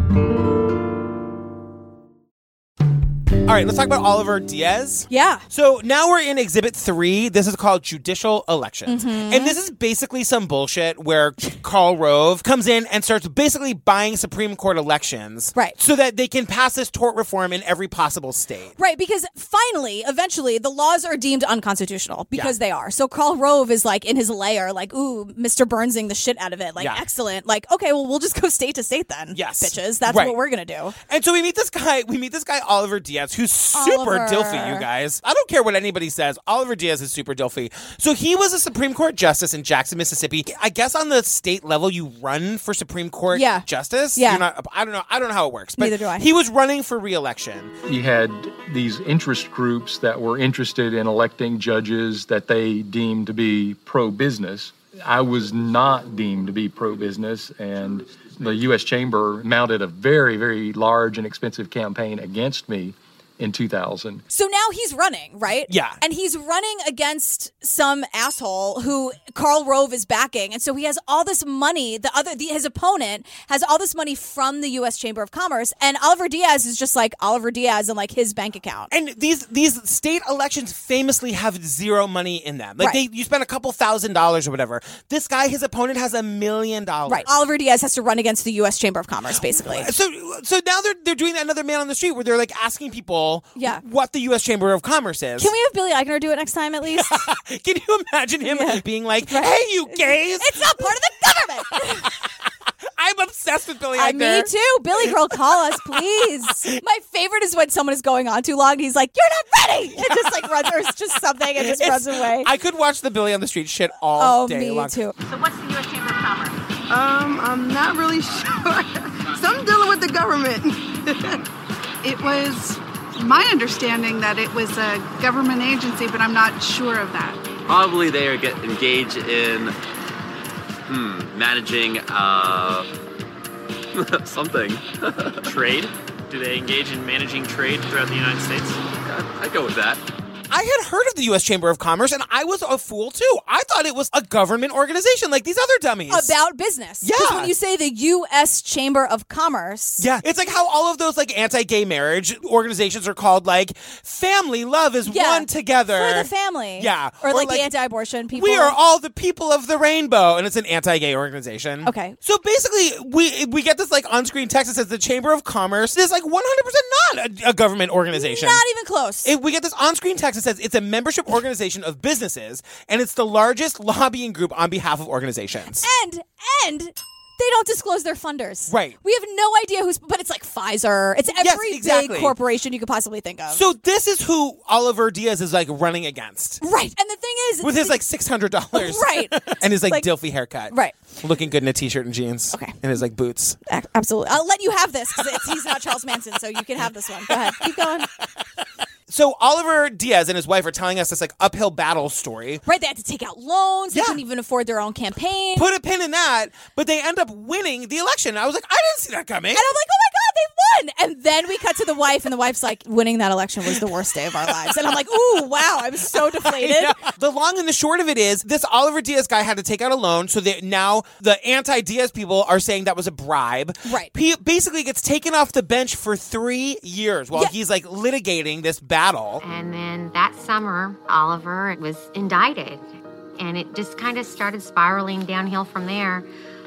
All right, let's talk about Oliver Diaz. Yeah. So now we're in Exhibit 3. This is called Judicial Elections. Mhm. And this is basically some bullshit where Karl Rove comes in and starts basically buying Supreme Court elections. Right. So that they can pass this tort reform in every possible state. Right, because finally, eventually, the laws are deemed unconstitutional because they are. So Karl Rove is in his lair, ooh, Mr. Burnsing the shit out of it. Excellent. Okay, well, we'll just go state to state then. Yes. Bitches. That's Right. what we're going to do. And so we meet this guy, Oliver Diaz, who's super Oliver. dilfy, you guys. I don't care what anybody says. Oliver Diaz is super dilfy. So he was a Supreme Court justice in Jackson, Mississippi. I guess on the state level, you run for Supreme Court justice. Yeah. You're not, I don't know how it works. But Neither do I. He was running for re-election. You had these interest groups that were interested in electing judges that they deemed to be pro-business. I was not deemed to be pro-business, and the U.S. Chamber mounted a very, very large and expensive campaign against me in 2000. So now he's running, right? Yeah. And he's running against some asshole who Karl Rove is backing. And so he has all this money. His opponent has all this money from the U.S. Chamber of Commerce. And Oliver Diaz is just Oliver Diaz and his bank account. And these state elections famously have zero money in them. You spend a couple $1,000s or whatever. This guy, his opponent, has $1 million. Right. Oliver Diaz has to run against the U.S. Chamber of Commerce, basically. So now they're doing another man on the street where they're asking people what the U.S. Chamber of Commerce is. Can we have Billy Eichner do it next time at least? Can you imagine him being hey, you gays? It's not part of the government. I'm obsessed with Billy Eichner. Me too. Billy Girl, call us, please. My favorite is when someone is going on too long and he's like, you're not ready. It just runs, or it's just something and just runs away. I could watch the Billy on the street shit all day long. Me too. So what's the U.S. Chamber of Commerce? I'm not really sure. Something dealing with the government. It was my understanding that it was a government agency, but I'm not sure of that. Probably they are engaged in managing something. Trade? Do they engage in managing trade throughout the United States? I'd go with that. I had heard of the U.S. Chamber of Commerce, and I was a fool, too. I thought it was a government organization like these other dummies. About business. Yeah. Because when you say the U.S. Chamber of Commerce. Yeah. It's like how all of those like anti-gay marriage organizations are called like family love is one together. For the family. Yeah. Or like the anti-abortion people. We are all the people of the rainbow. And it's an anti-gay organization. Okay. So basically, we get this like on-screen text that says the Chamber of Commerce is like 100% not a government organization. Not even close. We get this on-screen text that says it's a membership organization of businesses, and it's the largest lobbying group on behalf of organizations. And they don't disclose their funders. Right. We have no idea but it's like Pfizer. It's every big corporation you could possibly think of. So this is who Oliver Diaz is like running against. Right. And the thing is, with his like $600. Right. And his like Dilfy haircut. Right. Looking good in a t-shirt and jeans. Okay. And his like boots. Absolutely. I'll let you have this because he's not Charles Manson, so you can have this one. Go ahead. Keep going. So Oliver Diaz and his wife are telling us this like uphill battle story. Right, they had to take out loans. They couldn't even afford their own campaign. Put a pin in that, but they end up winning the election. I was like, I didn't see that coming. And I'm like, oh my God, they won. And then we cut to the wife, and the wife's like, winning that election was the worst day of our lives. And I'm like, ooh, wow, I'm so deflated. The long and the short of it is, this Oliver Diaz guy had to take out a loan, so that now the anti-Diaz people are saying that was a bribe. Right. He basically gets taken off the bench for 3 years while he's like litigating this battle. And then that summer, Oliver was indicted, and it just kind of started spiraling downhill from there.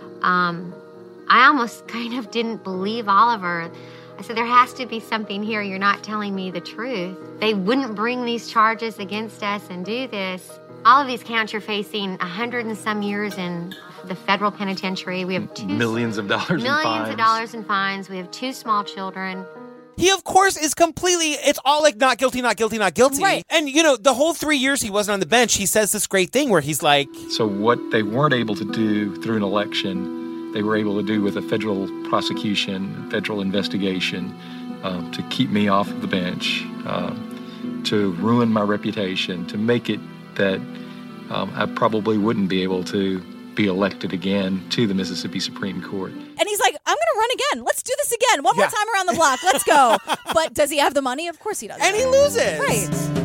I almost kind of didn't believe Oliver. I said, there has to be something here. You're not telling me the truth. They wouldn't bring these charges against us and do this. All of these counts, you're facing 100 and some years in the federal penitentiary. We have millions of dollars in fines. We have 2 small children. He, of course, is completely, it's all like not guilty, not guilty, not guilty. Right. And, you know, the whole 3 years he wasn't on the bench, he says this great thing where he's like... So what they weren't able to do through an election, they were able to do with a federal prosecution, federal investigation, to keep me off of the bench, to ruin my reputation, to make it that I probably wouldn't be able to be elected again to the Mississippi Supreme Court. And he's like, I'm going to run again. Let's do this again. One more time around the block. Let's go. But does he have the money? Of course he does. And he loses. Right.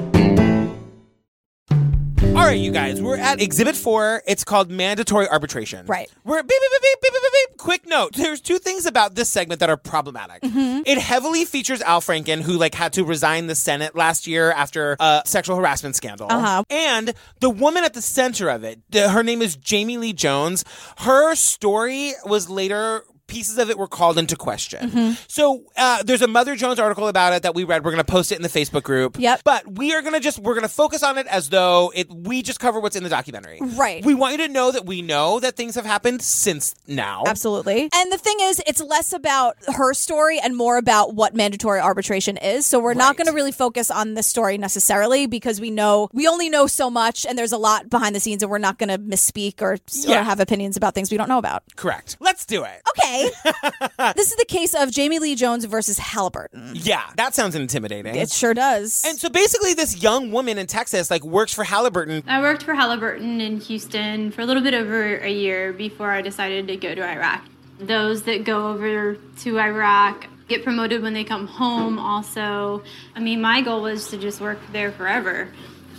All right, you guys, we're at Exhibit 4. It's called Mandatory Arbitration. Right. We're beep, beep, beep, beep, beep, beep, beep. Quick note. There's 2 things about this segment that are problematic. Mm-hmm. It heavily features Al Franken, who like had to resign the Senate last year after a sexual harassment scandal. Uh-huh. And the woman at the center of it, her name is Jamie Lee Jones. Her story was later... Pieces of it were called into question. Mm-hmm. So there's a Mother Jones article about it that we read. We're going to post it in the Facebook group. Yep. But we're going to focus on it as though we just cover what's in the documentary. Right. We want you to know that we know that things have happened since now. Absolutely. And the thing is, it's less about her story and more about what mandatory arbitration is. So we're not going to really focus on this story necessarily because we only know so much and there's a lot behind the scenes and we're not going to misspeak or have opinions about things we don't know about. Correct. Let's do it. Okay. This is the case of Jamie Lee Jones versus Halliburton. Yeah, that sounds intimidating. It sure does. And so basically this young woman in Texas like works for Halliburton. I worked for Halliburton in Houston for a little bit over a year before I decided to go to Iraq. Those that go over to Iraq get promoted when they come home also. I mean, my goal was to just work there forever.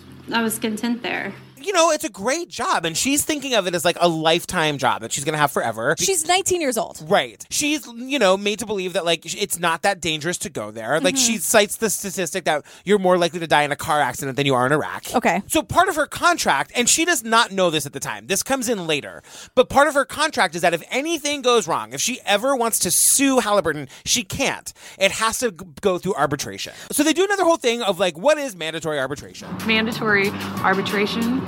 I was content there. You know, it's a great job, and she's thinking of it as like a lifetime job that she's going to have forever. She's 19 years old. Right. She's, made to believe that like it's not that dangerous to go there. Like she cites the statistic that you're more likely to die in a car accident than you are in Iraq. Okay. So part of her contract, and she does not know this at the time, this comes in later, but part of her contract is that if anything goes wrong, if she ever wants to sue Halliburton, she can't. It has to go through arbitration. So they do another whole thing of like, what is mandatory arbitration? Mandatory arbitration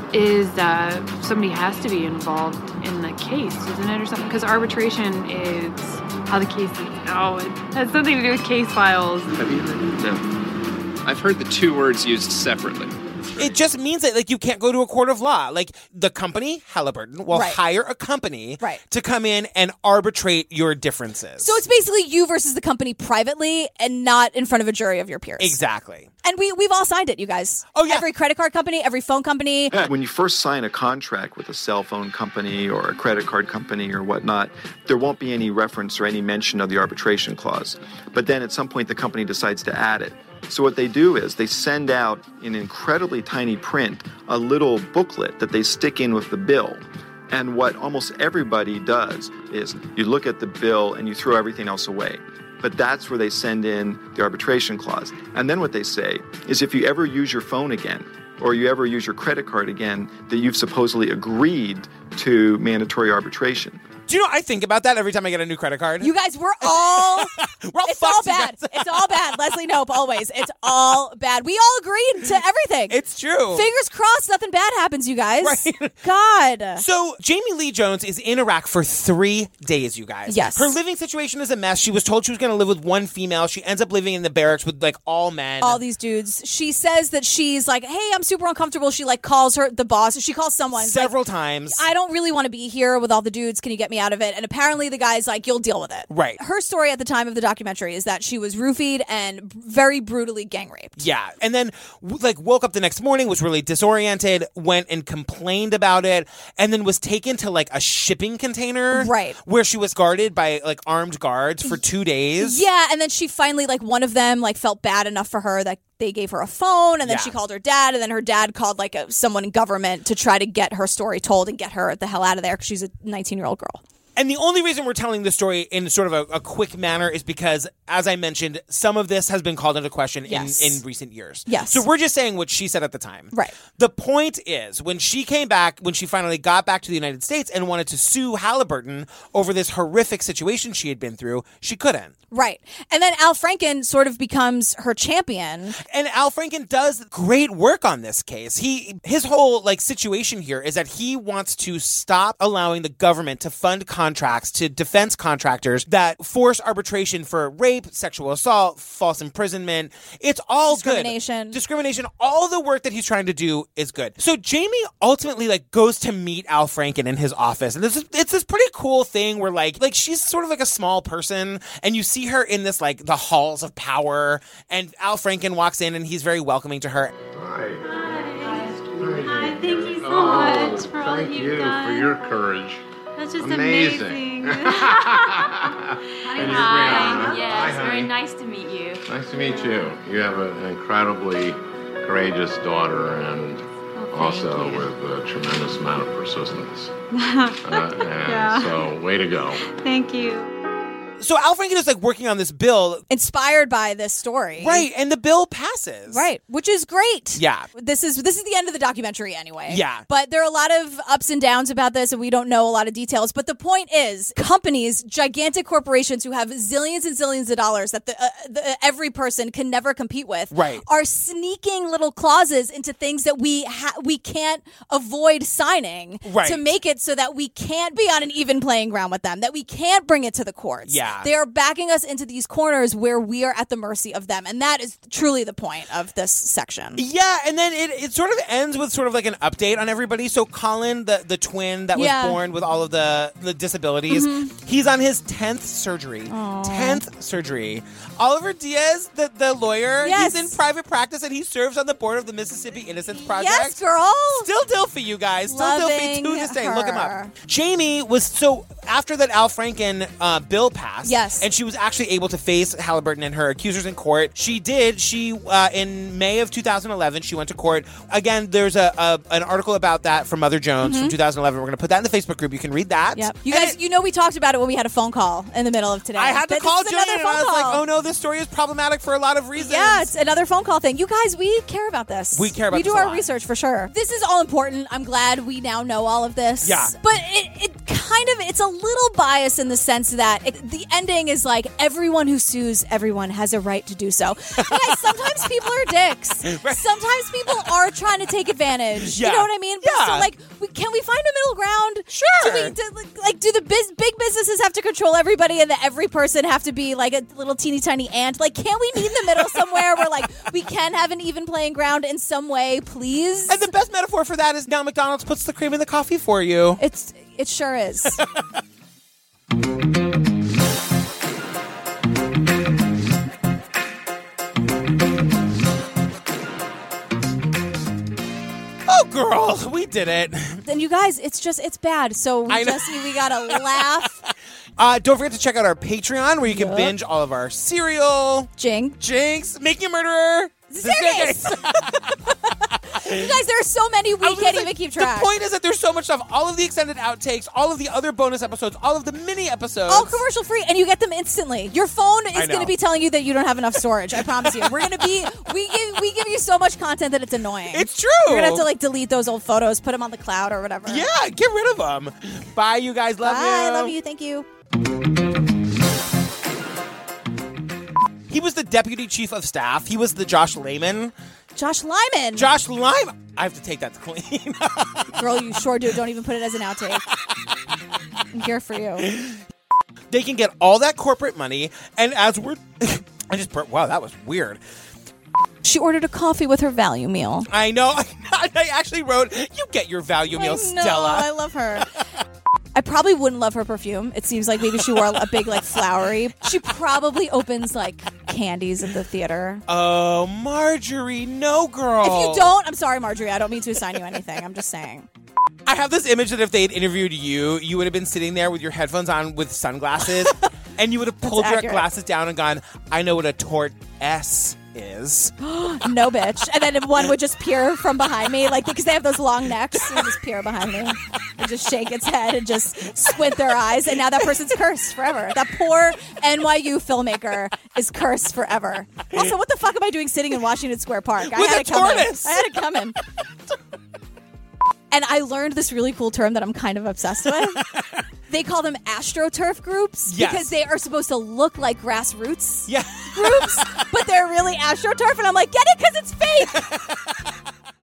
is somebody has to be involved in the case, isn't it, or something? Because arbitration is how the case is. Oh, it has something to do with case files. Have you heard it? No. I've heard the 2 words used separately. It just means that like you can't go to a court of law. Like the company, Halliburton, will hire a company to come in and arbitrate your differences. So it's basically you versus the company privately and not in front of a jury of your peers. Exactly. And we've all signed it, you guys. Oh, yeah. Every credit card company, every phone company. When you first sign a contract with a cell phone company or a credit card company or whatnot, there won't be any reference or any mention of the arbitration clause. But then at some point, the company decides to add it. So what they do is they send out in incredibly tiny print a little booklet that they stick in with the bill. And what almost everybody does is you look at the bill and you throw everything else away. But that's where they send in the arbitration clause. And then what they say is if you ever use your phone again, or you ever use your credit card again, that you've supposedly agreed to mandatory arbitration. Do you know, I think about that every time I get a new credit card. You guys, we're all it's all bad. It's all bad. Leslie Knope, always. It's all bad. We all agreed to everything. It's true. Fingers crossed nothing bad happens, you guys. Right. God. So Jamie Lee Jones is in Iraq for 3 days, you guys. Yes. Her living situation is a mess. She was told she was going to live with one female. She ends up living in the barracks with like all men. All these dudes. She says that she's like, hey, I'm super uncomfortable. She like calls the boss. She calls someone. Several times. I don't really want to be here with all the dudes. Can you get me out of it? And apparently the guy's like, you'll deal with it. Right. Her story at the time of the documentary is that she was roofied and very brutally gang raped. Yeah. And then like woke up the next morning, was really disoriented, went and complained about it, and then was taken to like a shipping container. Right. Where she was guarded by like armed guards for 2 days. Yeah. And then she finally, like one of them like felt bad enough for her that they gave her a phone, and then she called her dad, and then her dad called like someone in government to try to get her story told and get her the hell out of there because she's a 19-year-old girl. And the only reason we're telling this story in sort of a quick manner is because, as I mentioned, some of this has been called into question in recent years. Yes. So we're just saying what she said at the time. Right. The point is, when she came back, when she finally got back to the United States and wanted to sue Halliburton over this horrific situation she had been through, she couldn't. Right. And then Al Franken sort of becomes her champion. And Al Franken does great work on this case. His whole like situation here is that he wants to stop allowing the government to fund contracts to defense contractors that force arbitration for rape, sexual assault, false imprisonment. It's all Discrimination. good. Discrimination. All the work that he's trying to do is good. So Jamie ultimately like goes to meet Al Franken in his office. And it's this pretty cool thing where like she's sort of like a small person, and you see her in this like the halls of power, and Al Franken walks in and he's very welcoming to her. Hi. Thank you so much for all that you've done. Thank you for your courage. That's just amazing. Hi. Yes, very nice to meet you. Nice to meet you. You have an incredibly courageous daughter, and also with a tremendous amount of persistence. Yeah. So, way to go. Thank you. So Al Franken is like working on this bill. Inspired by this story. Right, and the bill passes. Right, which is great. Yeah. This is the end of the documentary anyway. Yeah. But there are a lot of ups and downs about this, and we don't know a lot of details. But the point is, companies, gigantic corporations who have zillions and zillions of dollars that every person can never compete with, right, are sneaking little clauses into things that we can't avoid signing, right, to make it so that we can't be on an even playing ground with them, that we can't bring it to the courts. Yeah. They are backing us into these corners where we are at the mercy of them. And that is truly the point of this section. Yeah, and then it sort of ends with sort of like an update on everybody. So Colin, the twin that was born with all of the disabilities, he's on his 10th surgery. Aww. 10th surgery. Oliver Diaz, the lawyer, yes, he's in private practice, and he serves on the board of the Mississippi Innocence Project. Yes, girl. Still Dilfy, you guys. Still Dilfy, too to say. Look him up. Jamie was, so after that Al Franken bill passed, yes, and she was actually able to face Halliburton and her accusers in court. She did. In May of 2011, she went to court. Again, there's an article about that from Mother Jones from 2011. We're going to put that in the Facebook group. You can read that. Yep. You guys, we talked about it when we had a phone call in the middle of today. I had to call Jillian, and I was call. like, oh no, this story is problematic for a lot of reasons. Yeah, it's another phone call thing. You guys, we care about this. We care about this. We do a our lot. research for sure. This is all important. I'm glad we now know all of this. Yeah. But it kind of, it's a little biased in the sense that the ending is like, everyone who sues everyone has a right to do so. Guys, sometimes people are dicks. Right. Sometimes people are trying to take advantage. Yeah. You know what I mean? Yeah. So like, can we find a middle ground? Sure. Do the big businesses have to control everybody, and that every person have to be like a little teeny tiny ant? Like, can't we meet in the middle somewhere where like we can have an even playing ground in some way, please? And the best metaphor for that is now McDonald's puts the cream in the coffee for you. It sure is. Oh, girl, we did it. And you guys, it's bad. So we gotta laugh. Don't forget to check out our Patreon where you can binge all of our cereal. Jinx. Making a Murderer. Serious. You guys, there are so many we can't even keep track. The point is that there's so much stuff. All of the extended outtakes, all of the other bonus episodes, all of the mini episodes. All commercial free, and you get them instantly. Your phone is going to be telling you that you don't have enough storage. I promise you. We're going to be, we give you so much content that it's annoying. It's true. You're going to have to delete those old photos, put them on the cloud or whatever. Yeah, get rid of them. Bye, you guys. Love you. Bye, love you. Thank you. He was the deputy chief of staff. He was the Josh Lyman. Josh Lyman. I have to take that to clean. Girl, you sure do. Don't even put it as an outtake. I'm here for you. They can get all that corporate money, and as we're... wow, that was weird. She ordered a coffee with her value meal. I know. I actually wrote, you get your value meal, Stella. I love her. I probably wouldn't love her perfume. It seems like maybe she wore a big, flowery. She probably opens, candies at the theater. Oh, Marjorie, no, girl. If you don't, I'm sorry, Marjorie. I don't mean to assign you anything. I'm just saying. I have this image that if they'd interviewed you, you would have been sitting there with your headphones on with sunglasses, and you would have pulled your glasses down and gone, I know what a tort S is. No, bitch. And then one would just peer from behind me, because they have those long necks, and just peer behind me and just shake its head and just squint their eyes, and now that person's cursed forever. That poor NYU filmmaker is cursed forever. Also, what the fuck am I doing sitting in Washington Square Park? I had it coming. And I learned this really cool term that I'm kind of obsessed with. They call them AstroTurf groups because they are supposed to look like grassroots groups, but they're really AstroTurf. And I'm like, get it? Because it's fake.